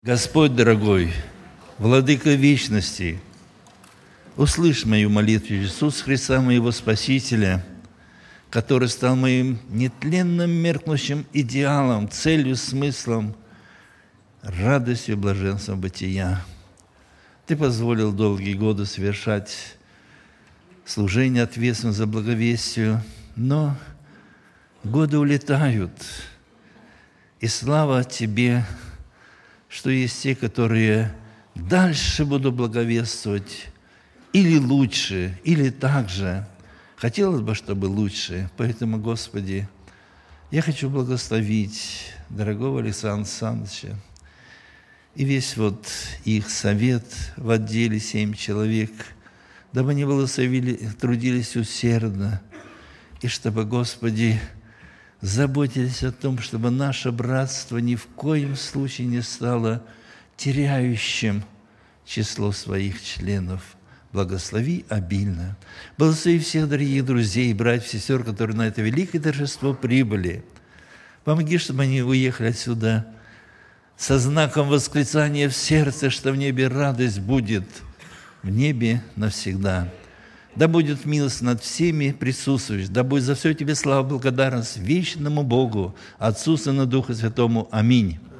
Господь дорогой, Владыка вечности, услышь мою молитву Иисуса Христа, моего Спасителя, который стал моим нетленным меркнущим идеалом, целью, смыслом, радостью, блаженством бытия. Ты позволил долгие годы совершать служение ответственно за благовестие, но годы улетают, и слава Тебе, что есть те, которые дальше будут благовествовать, или лучше, или так же. Хотелось бы, чтобы лучше. Поэтому, Господи, я хочу благословить дорогого Александра Александровича и весь их совет в отделе 7 человек, дабы они благословили, трудились усердно, и чтобы, Господи, заботились о том, чтобы наше братство ни в коем случае не стало теряющим число своих членов. Благослови обильно. Благослови всех дорогих друзей, братьев и сестер, которые на это великое торжество прибыли. Помоги, чтобы они уехали отсюда со знаком восклицания в сердце, что в небе радость будет, в небе навсегда. Да будет милость над всеми присутствующими, да будет за все Тебе слава, благодарность вечному Богу, Отцу, Сыну, Духу Святому. Аминь.